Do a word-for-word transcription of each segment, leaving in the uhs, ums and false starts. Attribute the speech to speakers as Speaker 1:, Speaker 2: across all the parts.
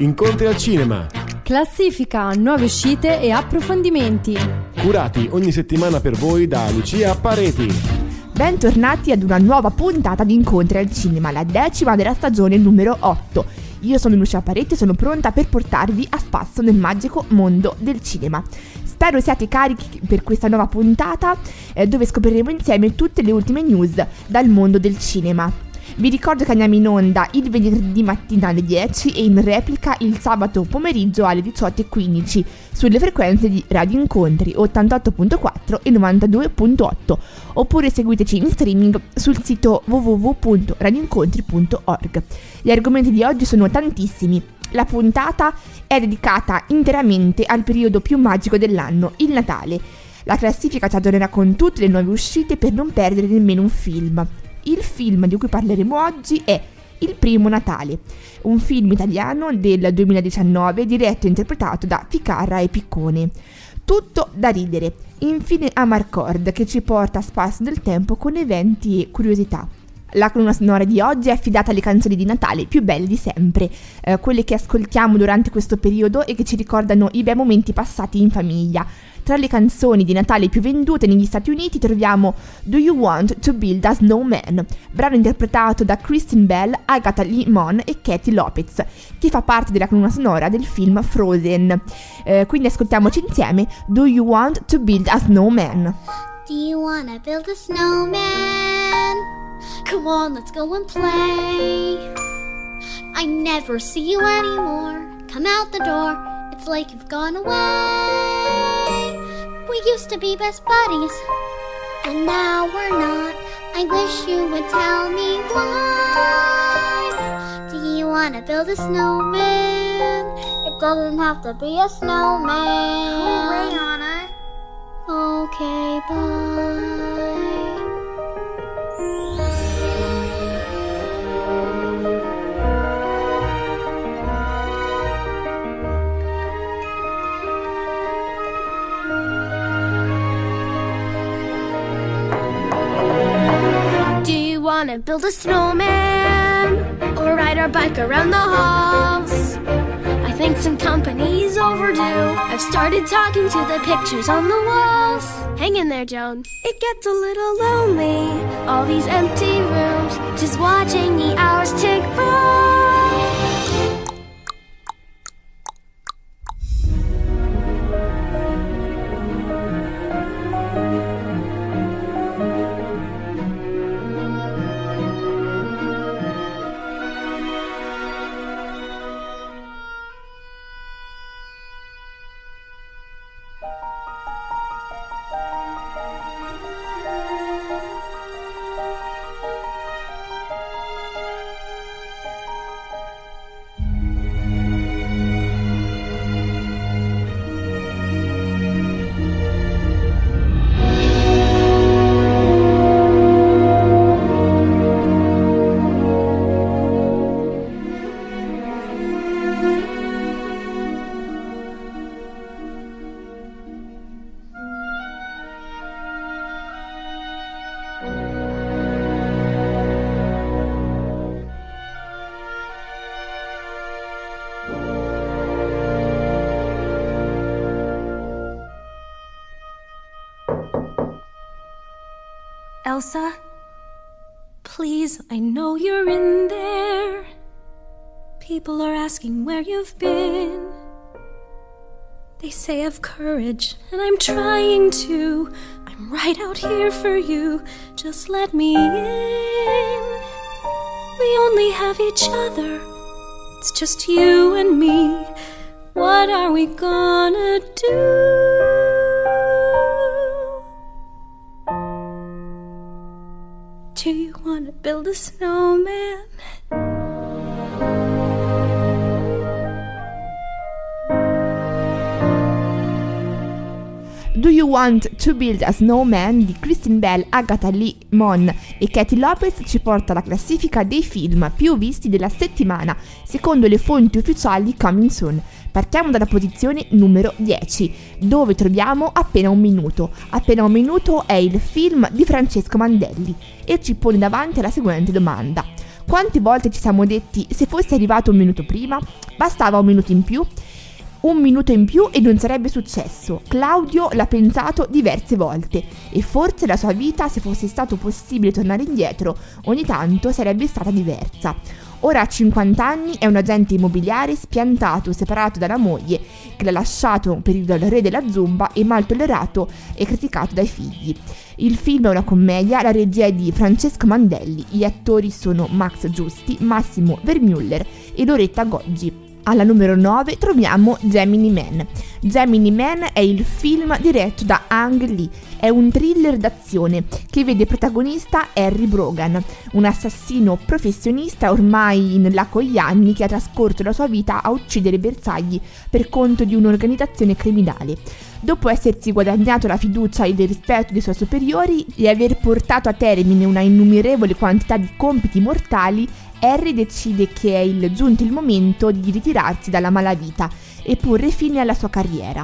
Speaker 1: Incontri al cinema.
Speaker 2: Classifica, nuove uscite e approfondimenti.
Speaker 1: Curati ogni settimana per voi da Lucia Pareti.
Speaker 3: Bentornati ad una nuova puntata di Incontri al cinema, la decima della stagione numero otto. Io sono Lucia Pareti e sono pronta per portarvi a spasso nel magico mondo del cinema. Spero siate carichi per questa nuova puntata eh, dove scopriremo insieme tutte le ultime news dal mondo del cinema. Vi ricordo che andiamo in onda il venerdì mattina alle dieci e in replica il sabato pomeriggio alle diciotto e quindici sulle frequenze di Radio Incontri ottantotto virgola quattro e novantadue virgola otto, oppure seguiteci in streaming sul sito w w w punto radioincontri punto org. Gli argomenti di oggi sono tantissimi. La puntata è dedicata interamente al periodo più magico dell'anno, il Natale. La classifica ci aggiornerà con tutte le nuove uscite per non perdere nemmeno un film. Il film di cui parleremo oggi è Il primo Natale, un film italiano del duemiladiciannove diretto e interpretato da Ficarra e Piccone. Tutto da ridere. Infine Amarcord, che ci porta a spasso del tempo con eventi e curiosità. La colonna sonora di oggi è affidata alle canzoni di Natale più belle di sempre, eh, quelle che ascoltiamo durante questo periodo e che ci ricordano i bei momenti passati in famiglia. Tra le canzoni di Natale più vendute negli Stati Uniti troviamo Do You Want to Build a Snowman, brano interpretato da Kristen Bell, Agatha Lee Mon e Katie Lopez, che fa parte della colonna sonora del film Frozen. Eh, quindi ascoltiamoci insieme Do You Want to Build a Snowman.
Speaker 4: Do you wanna build a snowman? Come on, let's go and play. I never see you anymore. Come out the door, it's like you've gone away. We used to be best buddies, and now we're not. I wish you would tell me why. Do you wanna build a snowman? It doesn't have to be a snowman. Go away, Anna. Okay, bye.
Speaker 5: Wanna build a snowman or ride our bike around the halls. I think some company's overdue. I've started talking to the pictures on the walls. Hang in there, Joan. It gets a little lonely, all these empty rooms, just watching the hours tick by.
Speaker 6: Elsa, please, I know you're in there. People are asking where you've been. They say have courage, and I'm trying to. I'm right out here for you. Just let me in. We only have each other. It's just you and me. What are we gonna do? Do you want to build a snowman?
Speaker 3: Do You Want to Build a Snowman di Kristen Bell, Agatha Lee Mon e Katie Lopez ci porta alla classifica dei film più visti della settimana, secondo le fonti ufficiali Coming Soon. Partiamo dalla posizione numero dieci, dove troviamo Appena un minuto. Appena un minuto è il film di Francesco Mandelli e ci pone davanti alla seguente domanda: Quante volte ci siamo detti se fosse arrivato un minuto prima? Bastava un minuto in più? Un minuto in più e non sarebbe successo. Claudio l'ha pensato diverse volte e forse la sua vita, se fosse stato possibile tornare indietro, ogni tanto sarebbe stata diversa. Ora ha cinquanta anni, è un agente immobiliare spiantato, separato dalla moglie che l'ha lasciato per il re della zumba e mal tollerato e criticato dai figli. Il film è una commedia, la regia è di Francesco Mandelli, gli attori sono Max Giusti, Massimo Vermüller e Loretta Goggi. Alla numero nove troviamo Gemini Man. Gemini Man è il film diretto da Ang Lee. È un thriller d'azione che vede protagonista Harry Brogan, un assassino professionista ormai in là con gli anni che ha trascorso la sua vita a uccidere bersagli per conto di un'organizzazione criminale. Dopo essersi guadagnato la fiducia e il rispetto dei suoi superiori e aver portato a termine una innumerevole quantità di compiti mortali, Harry decide che è il, giunto il momento di ritirarsi dalla malavita e porre fine alla sua carriera.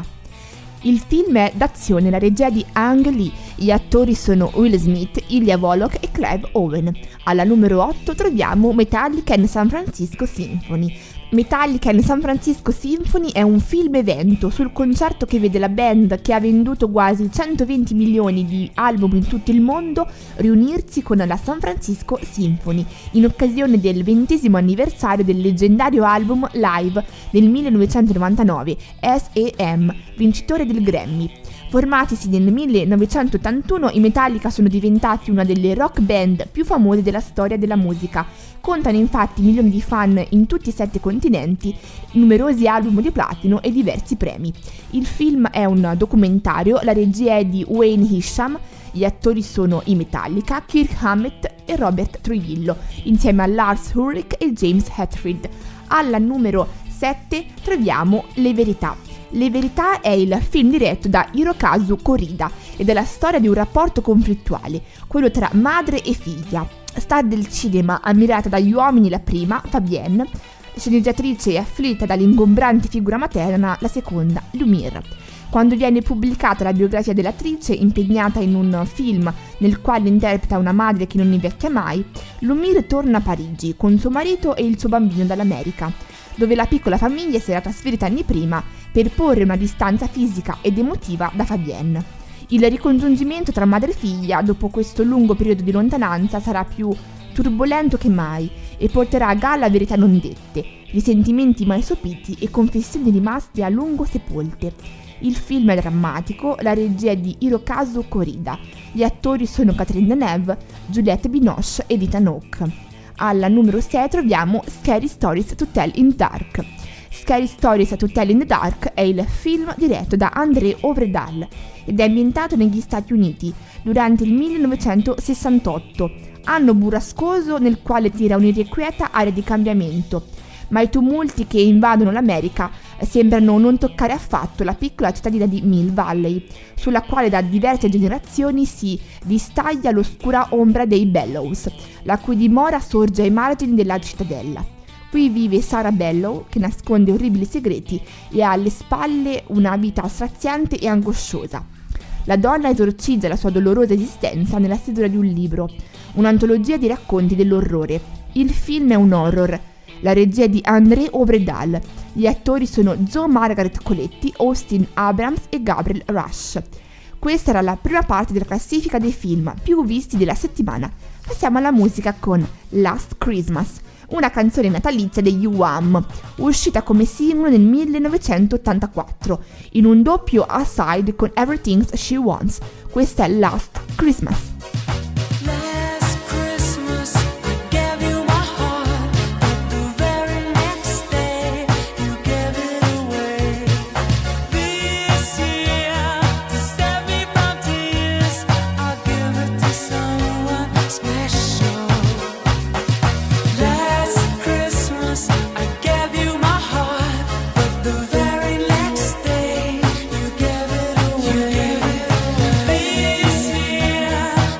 Speaker 3: Il film è d'azione, la regia di Ang Lee, gli attori sono Will Smith, Ilya Volok e Clive Owen. Alla numero otto troviamo Metallica and San Francisco Symphony. Metallica and San Francisco Symphony è un film evento sul concerto che vede la band, che ha venduto quasi centoventi milioni di album in tutto il mondo, riunirsi con la San Francisco Symphony in occasione del ventesimo anniversario del leggendario album live del millenovecentonovantanove, S A M, vincitore del Grammy. Formatisi nel millenovecentottantuno, i Metallica sono diventati una delle rock band più famose della storia della musica. Contano infatti milioni di fan in tutti i sette continenti, numerosi album di platino e diversi premi. Il film è un documentario, la regia è di Wayne Isham, gli attori sono i Metallica, Kirk Hammett e Robert Trujillo, insieme a Lars Ulrich e James Hetfield. Alla numero sette troviamo Le Verità. Le Verità è il film diretto da Hirokazu Korida ed è la storia di un rapporto conflittuale, quello tra madre e figlia. Star del cinema ammirata dagli uomini la prima, Fabienne, sceneggiatrice e afflitta dall'ingombrante figura materna, la seconda, Lumière. Quando viene pubblicata la biografia dell'attrice, impegnata in un film nel quale interpreta una madre che non invecchia mai, Lumière torna a Parigi con suo marito e il suo bambino dall'America, dove la piccola famiglia si era trasferita anni prima per porre una distanza fisica ed emotiva da Fabienne. Il ricongiungimento tra madre e figlia dopo questo lungo periodo di lontananza sarà più turbolento che mai e porterà a galla verità non dette, risentimenti mai sopiti e confessioni rimaste a lungo sepolte. Il film è drammatico, la regia è di Hirokazu Korida. Gli attori sono Catherine Deneuve, Juliette Binoche ed Ethan Hawke. Alla numero sei troviamo Scary Stories to Tell in the Dark. Scary Stories to Tell in the Dark è il film diretto da André Øvredal ed è ambientato negli Stati Uniti durante il millenovecentosessantotto, anno burrascoso nel quale tira un'irrequieta aria di cambiamento, ma i tumulti che invadono l'America sembrano non toccare affatto la piccola cittadina di Mill Valley, sulla quale da diverse generazioni si distaglia l'oscura ombra dei Bellows, la cui dimora sorge ai margini della cittadella. Qui vive Sarah Bellow, che nasconde orribili segreti e ha alle spalle una vita straziante e angosciosa. La donna esorcizza la sua dolorosa esistenza nella stesura di un libro, un'antologia di racconti dell'orrore. Il film è un horror. La regia è di André Øvredal. Gli attori sono Joe Margaret Coletti, Austin Abrams e Gabriel Rush. Questa era la prima parte della classifica dei film più visti della settimana. Passiamo alla musica con Last Christmas, una canzone natalizia degli Wham, uscita come singolo nel millenovecentottantaquattro, in un doppio A-side con Everything She Wants. Questa è Last Christmas.
Speaker 7: Yeah.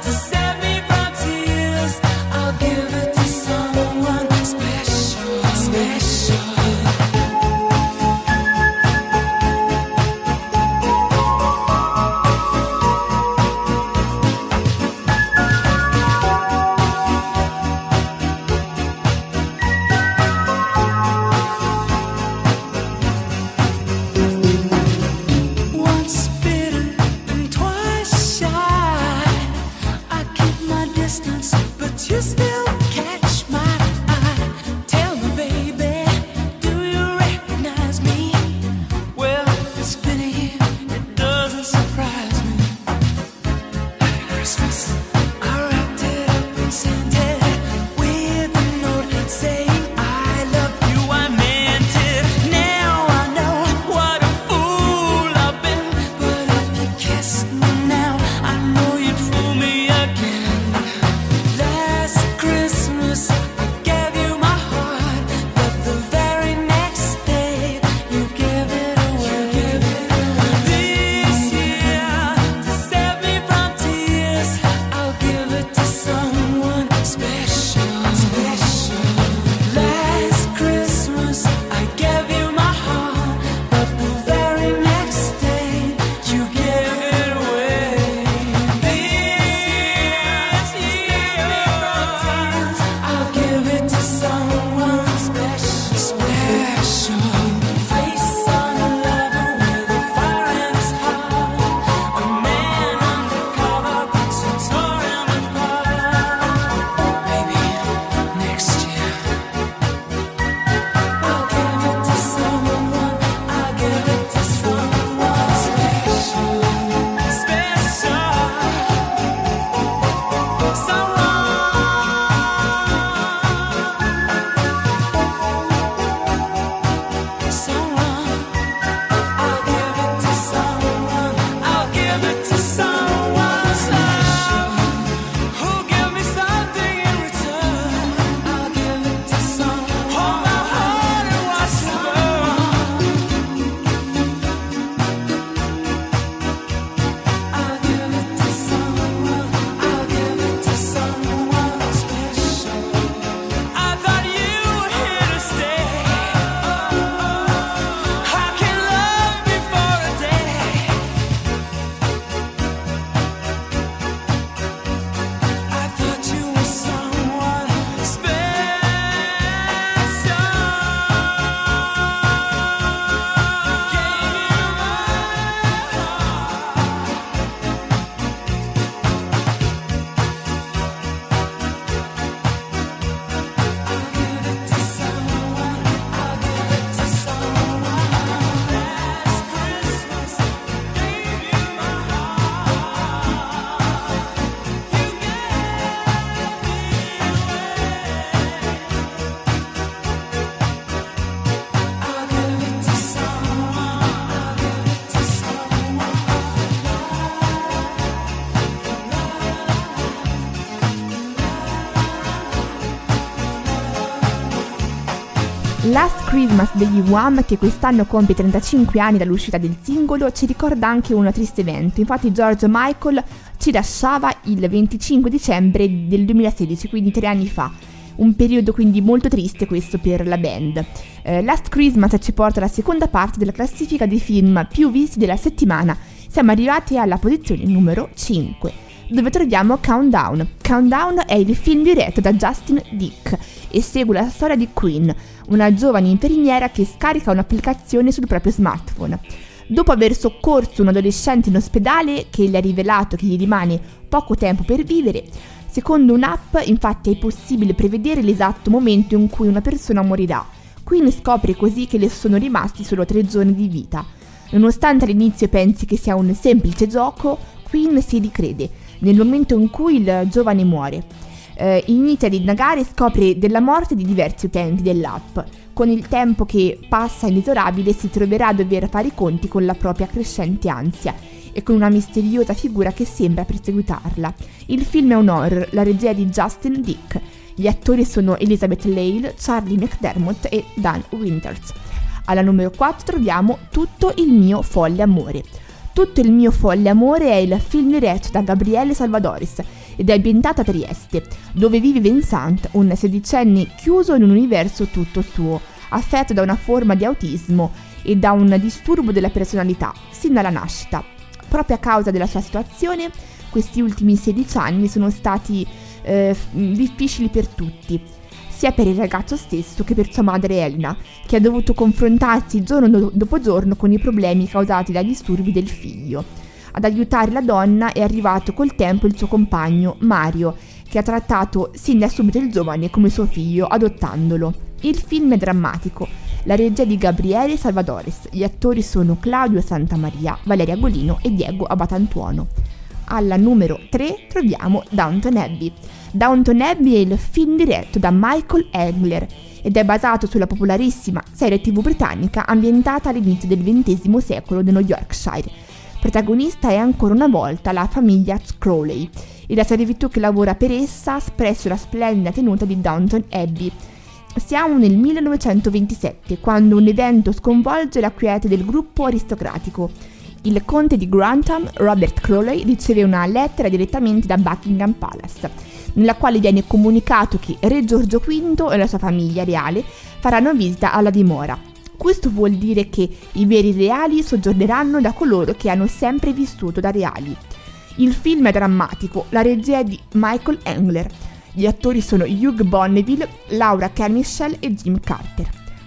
Speaker 3: Last Christmas degli Wham, che quest'anno compie trentacinque anni dall'uscita del singolo, ci ricorda anche un triste evento. Infatti George Michael ci lasciava il venticinque dicembre del duemilasedici, quindi tre anni fa. Un periodo quindi molto triste questo per la band. Eh, Last Christmas ci porta alla seconda parte della classifica dei film più visti della settimana. Siamo arrivati alla posizione numero cinque, dove troviamo Countdown. Countdown è il film diretto da Justin Dick e segue la storia di Queen, una giovane infermiera che scarica un'applicazione sul proprio smartphone. Dopo aver soccorso un adolescente in ospedale che le ha rivelato che gli rimane poco tempo per vivere, secondo un'app infatti è possibile prevedere l'esatto momento in cui una persona morirà. Queen scopre così che le sono rimasti solo tre giorni di vita. Nonostante all'inizio pensi che sia un semplice gioco, Queen si ricrede nel momento in cui il giovane muore. Eh, inizia ad indagare e scopre della morte di diversi utenti dell'app. Con il tempo che passa inesorabile si troverà a dover fare i conti con la propria crescente ansia e con una misteriosa figura che sembra perseguitarla. Il film è un horror, la regia è di Justin Dick. Gli attori sono Elizabeth Lale, Charlie McDermott e Dan Winters. Alla numero quattro troviamo Tutto il mio folle amore. Tutto il mio folle amore è il film diretto da Gabriele Salvadoris ed è ambientato a Trieste, dove vive Vincent, un sedicenne chiuso in un universo tutto suo, affetto da una forma di autismo e da un disturbo della personalità, sin dalla nascita. Proprio a causa della sua situazione, questi ultimi sedici anni sono stati eh, difficili per tutti, sia per il ragazzo stesso che per sua madre Elena, che ha dovuto confrontarsi giorno do- dopo giorno con i problemi causati dai disturbi del figlio. Ad aiutare la donna è arrivato col tempo il suo compagno, Mario, che ha trattato sin da subito il giovane come suo figlio, adottandolo. Il film è drammatico. La regia è di Gabriele Salvadores. Gli attori sono Claudio Santamaria, Valeria Golino e Diego Abatantuono. Alla numero tre troviamo Downton Abbey. Downton Abbey è il film diretto da Michael Engler ed è basato sulla popolarissima serie tivù britannica ambientata all'inizio del ventesimo secolo nello Yorkshire. Protagonista è ancora una volta la famiglia Crowley e la servitù che lavora per essa presso la splendida tenuta di Downton Abbey. Siamo nel millenovecentoventisette, quando un evento sconvolge la quiete del gruppo aristocratico. Il conte di Grantham, Robert Crowley, riceve una lettera direttamente da Buckingham Palace, nella quale viene comunicato che Re Giorgio quinto e la sua famiglia reale faranno visita alla dimora. Questo vuol dire che i veri reali soggiorneranno da coloro che hanno sempre vissuto da reali. Il film è drammatico, la regia è di Michael Engler. Gli attori sono Hugh Bonneville, Laura Carmichael e Jim Carter.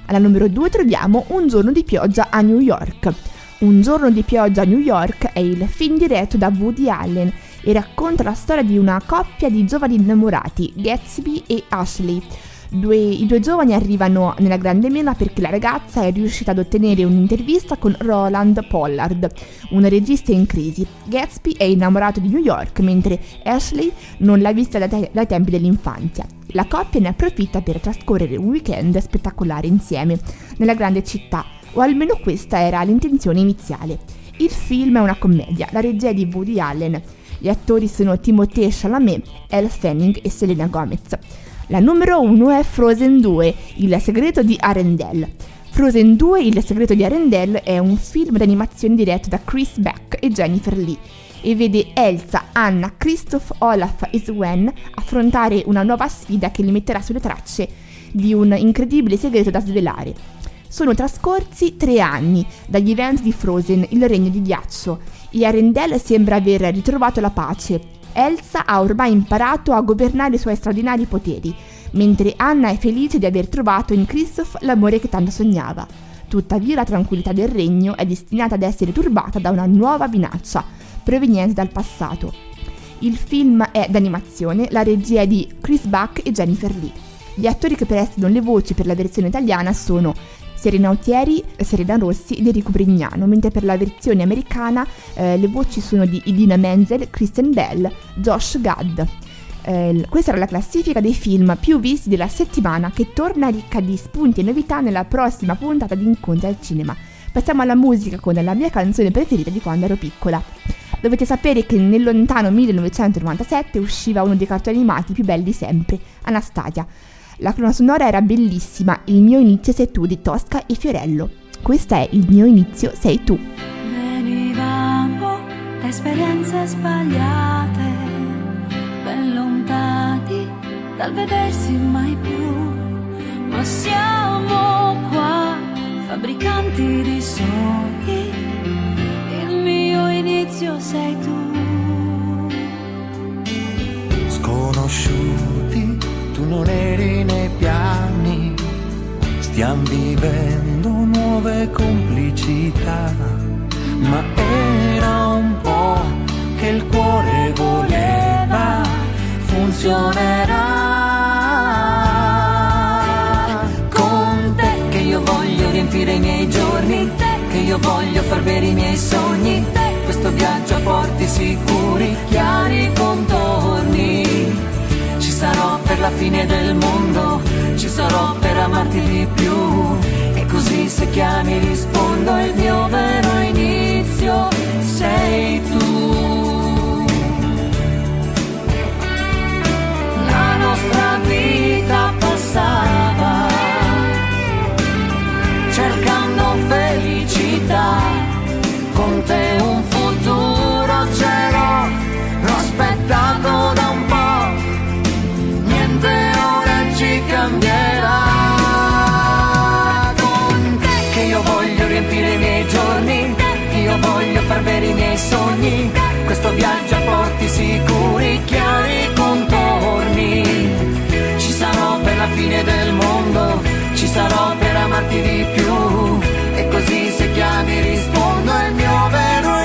Speaker 3: Alla numero due troviamo Un giorno di pioggia a New York. Un giorno di pioggia a New York è il film diretto da Woody Allen e racconta la storia di una coppia di giovani innamorati, Gatsby e Ashley. Due, I due giovani arrivano nella grande mela perché la ragazza è riuscita ad ottenere un'intervista con Roland Pollard, un regista in crisi. Gatsby è innamorato di New York, mentre Ashley non l'ha vista da te- dai tempi dell'infanzia. La coppia ne approfitta per trascorrere un weekend spettacolare insieme nella grande città, o almeno questa era l'intenzione iniziale. Il film è una commedia, la regia è di Woody Allen. Gli attori sono Timothée Chalamet, Elle Fanning e Selena Gomez. La numero uno è Frozen due, il segreto di Arendelle. Frozen due, il segreto di Arendelle è un film d'animazione diretto da Chris Beck e Jennifer Lee e vede Elsa, Anna, Kristoff, Olaf e Sven affrontare una nuova sfida che li metterà sulle tracce di un incredibile segreto da svelare. Sono trascorsi tre anni dagli eventi di Frozen, il regno di ghiaccio, e Arendelle sembra aver ritrovato la pace. Elsa ha ormai imparato a governare i suoi straordinari poteri, mentre Anna è felice di aver trovato in Kristoff l'amore che tanto sognava. Tuttavia la tranquillità del regno è destinata ad essere turbata da una nuova minaccia proveniente dal passato. Il film è d'animazione, la regia è di Chris Buck e Jennifer Lee. Gli attori che prestano le voci per la versione italiana sono Serena Autieri, Serena Rossi ed Enrico Brignano, mentre per la versione americana eh, le voci sono di Idina Menzel, Kristen Bell, Josh Gad. Eh, questa era la classifica dei film più visti della settimana, che torna ricca di spunti e novità nella prossima puntata di Incontri al Cinema. Passiamo alla musica con la mia canzone preferita di quando ero piccola. Dovete sapere che nel lontano millenovecentonovantasette usciva uno dei cartoni animati più belli di sempre, Anastasia. La colonna sonora era bellissima, Il mio inizio sei tu di Tosca e Fiorello. Questa è Il mio inizio sei tu.
Speaker 7: Venivamo da esperienze sbagliate, ben lontani dal vedersi mai più, ma siamo qua, fabbricanti di sogni, il mio inizio sei tu.
Speaker 8: Sconosciuti, tu non eri nei piani, stiamo vivendo nuove complicità, ma era un po' che il cuore voleva, funzionerà. Con te che io voglio riempire i miei giorni, te che io voglio far bere i miei sogni, te questo viaggio a porti sicuri, chiari contorni. Ci sarò per la fine del mondo, ci sarò per amarti di più, e così se chiami rispondo, il mio vero inizio sei tu. La nostra vita passava cercando felicità, con te un futuro c'ero, l'ho aspettato da un po', niente ora ci cambierà. Con te che io voglio riempire i miei giorni, che io voglio far bere i miei sogni, questo viaggio a porti sicuri, chiari contorni. Ci sarò per la fine del mondo, ci sarò per amarti di più, e così se chiami rispondo, il mio vero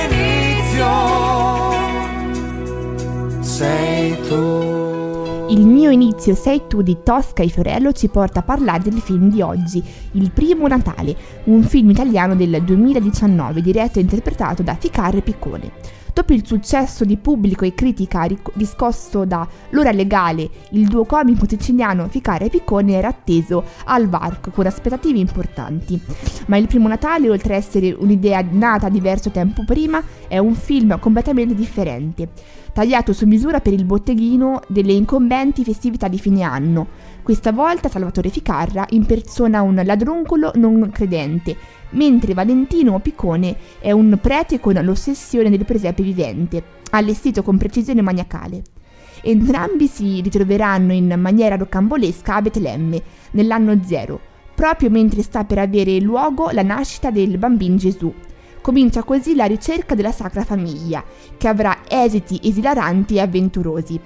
Speaker 8: inizio sei tu.
Speaker 3: Il mio inizio sei tu di Tosca e Fiorello ci porta a parlare del film di oggi, Il primo Natale, un film italiano del duemiladiciannove diretto e interpretato da Ficarra e Piccone. Dopo il successo di pubblico e critica riscosso da L'ora legale, il duo comico siciliano Ficarra e Piccone era atteso al varco con aspettative importanti. Ma Il primo Natale, oltre a essere un'idea nata diverso tempo prima, è un film completamente differente, tagliato su misura per il botteghino delle incombenti festività di fine anno. Questa volta Salvatore Ficarra impersona un ladruncolo non credente, mentre Valentino Piccone è un prete con l'ossessione del presepe vivente, allestito con precisione maniacale. Entrambi si ritroveranno in maniera rocambolesca a Betlemme, nell'anno zero, proprio mentre sta per avere luogo la nascita del bambino Gesù. Comincia così la ricerca della Sacra Famiglia, che avrà esiti esilaranti e avventurosi.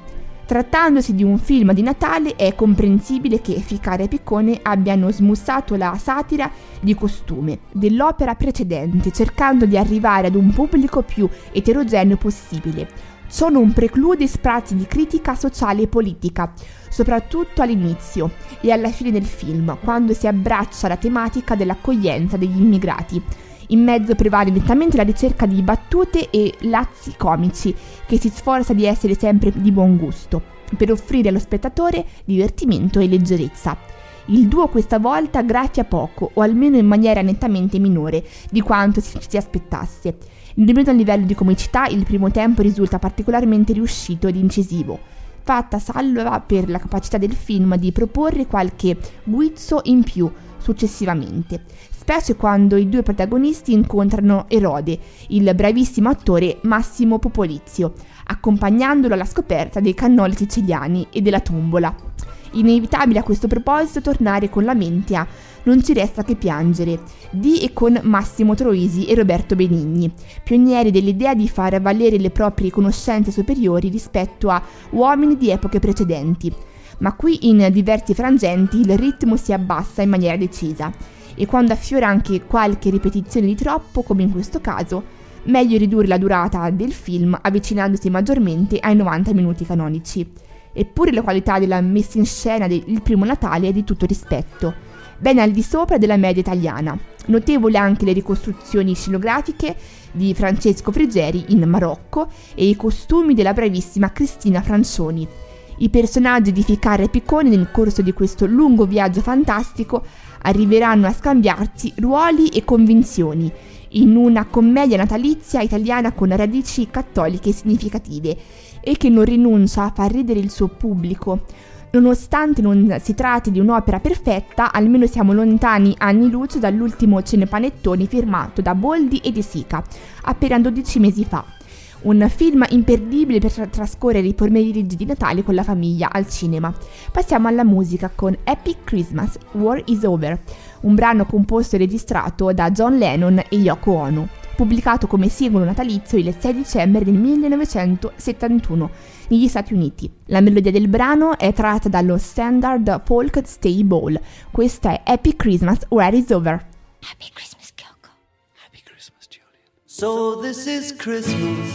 Speaker 3: Trattandosi di un film di Natale, è comprensibile che Ficarra e Piccone abbiano smussato la satira di costume dell'opera precedente, cercando di arrivare ad un pubblico più eterogeneo possibile. Sono un preclude di sprazzi di critica sociale e politica, soprattutto all'inizio e alla fine del film, quando si abbraccia la tematica dell'accoglienza degli immigrati. In mezzo prevale nettamente la ricerca di battute e lazzi comici, che si sforza di essere sempre di buon gusto, per offrire allo spettatore divertimento e leggerezza. Il duo questa volta graffia poco, o almeno in maniera nettamente minore di quanto si, si aspettasse. Nemmeno a livello di comicità il primo tempo risulta particolarmente riuscito ed incisivo, fatta salva per la capacità del film di proporre qualche guizzo in più successivamente, specie quando i due protagonisti incontrano Erode, il bravissimo attore Massimo Popolizio, accompagnandolo alla scoperta dei cannoli siciliani e della tombola. Inevitabile a questo proposito tornare con la mente a Non ci resta che piangere, di e con Massimo Troisi e Roberto Benigni, pionieri dell'idea di far valere le proprie conoscenze superiori rispetto a uomini di epoche precedenti. Ma qui in diversi frangenti il ritmo si abbassa in maniera decisa, e quando affiora anche qualche ripetizione di troppo, come in questo caso, meglio ridurre la durata del film avvicinandosi maggiormente ai novanta minuti canonici. Eppure la qualità della messa in scena del primo Natale è di tutto rispetto, ben al di sopra della media italiana. Notevoli anche le ricostruzioni scenografiche di Francesco Frigeri in Marocco e i costumi della bravissima Cristina Francioni. I personaggi di Ficarra e Piccone nel corso di questo lungo viaggio fantastico arriveranno a scambiarsi ruoli e convinzioni in una commedia natalizia italiana con radici cattoliche significative e che non rinuncia a far ridere il suo pubblico. Nonostante non si tratti di un'opera perfetta, almeno siamo lontani anni luce dall'ultimo cinepanettone firmato da Boldi e De Sica, appena dodici mesi fa. Un film imperdibile per tra- trascorrere i pomeriggi di Natale con la famiglia al cinema. Passiamo alla musica con Happy Christmas, War is Over, un brano composto e registrato da John Lennon e Yoko Ono, pubblicato come singolo natalizio il sei dicembre del millenovecentosettantuno negli Stati Uniti. La melodia del brano è tratta dallo standard folk Stay Ball. Questa è Happy Christmas, War is Over.
Speaker 5: Happy Christmas, Kyoko.
Speaker 8: Happy Christmas, Julian. So this is Christmas,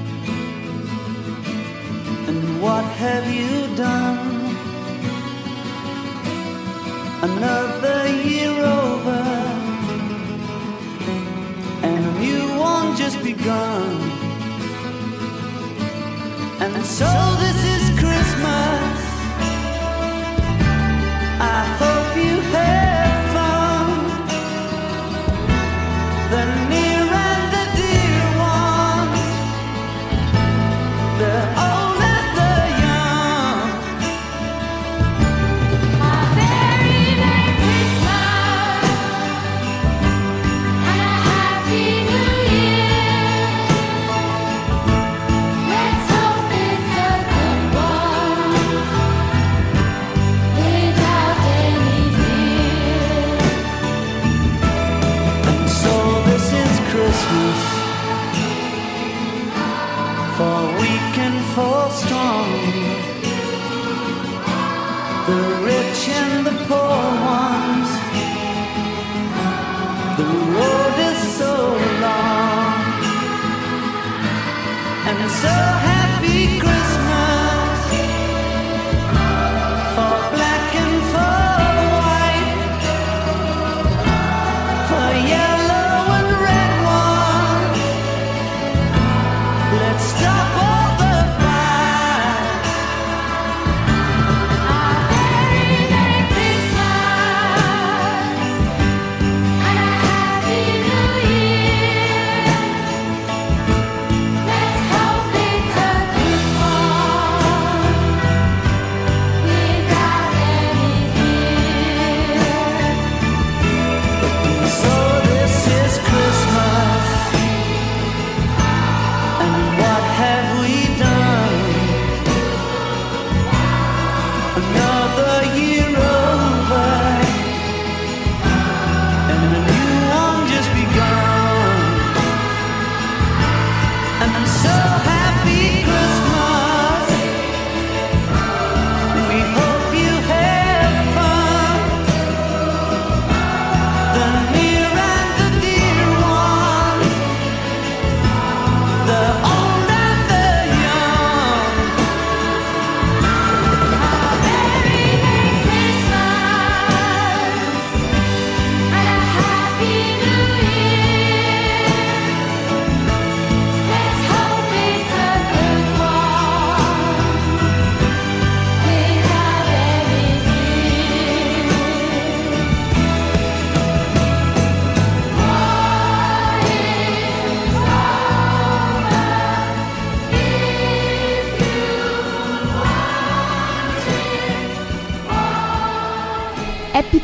Speaker 8: and what have you done? Another year over, and a new one just begun. And so this is Christmas, I hope you have fun. The near and the dear ones, the old and the young.
Speaker 5: A very Merry Christmas and a Happy New Year. Let's hope it's a good one without any fear.
Speaker 8: And so this is Christmas, for weak and for strong, the rich and the poor ones. The road is so long, and so happy Christmas for black and for white, for yellow and red ones. Let's stop all the fight.
Speaker 5: A very Merry Christmas and a Happy New Year. Let's hope it's a good one without any fear.
Speaker 8: So this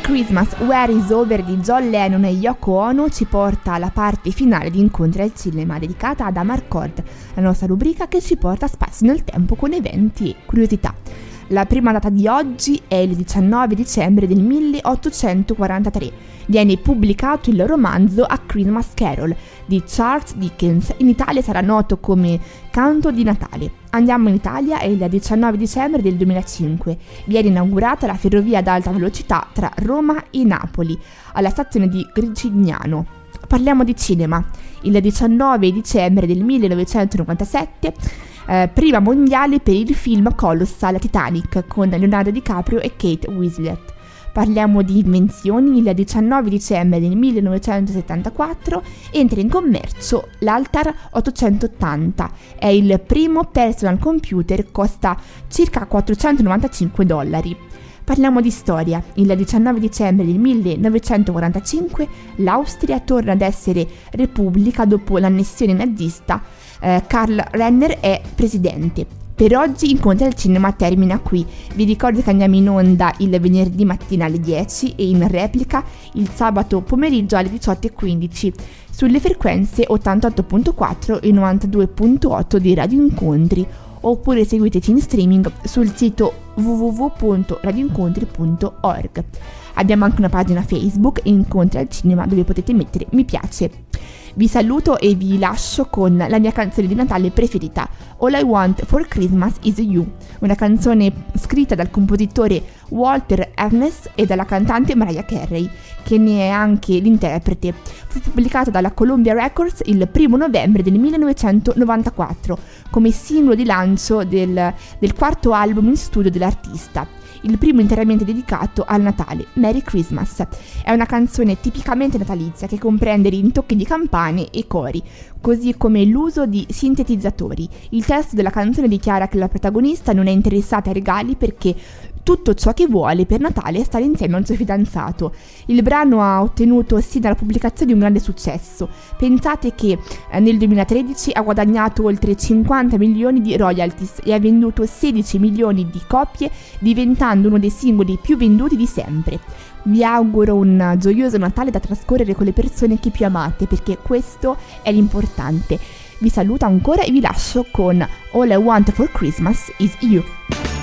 Speaker 3: Christmas Where is Over di John Lennon e Yoko Ono ci porta alla parte finale di Incontri al Cinema, dedicata ad Amarcord, la nostra rubrica che ci porta a spazio nel tempo con eventi e curiosità. La prima data di oggi è il diciannove dicembre del milleottocentoquarantatré. Viene pubblicato il romanzo A Christmas Carol di Charles Dickens. In Italia sarà noto come Canto di Natale. Andiamo in Italia, è il diciannove dicembre del duemilacinque. Viene inaugurata la ferrovia ad alta velocità tra Roma e Napoli, alla stazione di Gricignano. Parliamo di cinema. Il diciannove dicembre del millenovecentonovantasette Eh, prima mondiale per il film Colossal Titanic con Leonardo DiCaprio e Kate Winslet. Parliamo di invenzioni. Il diciannove dicembre del millenovecentosettantaquattro entra in commercio l'Altar ottocentottanta. È il primo personal computer, costa circa quattrocentonovantacinque dollari. Parliamo di storia. Il diciannove dicembre del millenovecentoquarantacinque l'Austria torna ad essere repubblica dopo l'annessione nazista. Eh, Karl Renner è presidente. Per oggi Incontri al Cinema termina qui. Vi ricordo che andiamo in onda il venerdì mattina alle dieci e in replica il sabato pomeriggio alle diciotto e quindici sulle frequenze ottantotto virgola quattro e novantadue virgola otto di Radio Incontri, oppure seguiteci in streaming sul sito w w w punto radioincontri punto org. Abbiamo anche una pagina Facebook, Incontri al Cinema, dove potete mettere mi piace. Vi saluto e vi lascio con la mia canzone di Natale preferita, All I Want for Christmas Is You, una canzone scritta dal compositore Walter Ernest e dalla cantante Mariah Carey, che ne è anche l'interprete. Fu pubblicata dalla Columbia Records il primo novembre del millenovecentonovantaquattro come singolo di lancio del, del quarto album in studio dell'artista, il primo interamente dedicato al Natale, Merry Christmas. È una canzone tipicamente natalizia che comprende rintocchi di campane e cori, così come l'uso di sintetizzatori. Il testo della canzone dichiara che la protagonista non è interessata ai regali perché tutto ciò che vuole per Natale è stare insieme al suo fidanzato. Il brano ha ottenuto sin dalla pubblicazione un grande successo. Pensate che eh, nel duemilatredici ha guadagnato oltre cinquanta milioni di royalties e ha venduto sedici milioni di copie, diventando uno dei singoli più venduti di sempre. Vi auguro un gioioso Natale da trascorrere con le persone che più amate, perché questo è l'importante. Vi saluto ancora e vi lascio con All I Want for Christmas Is You.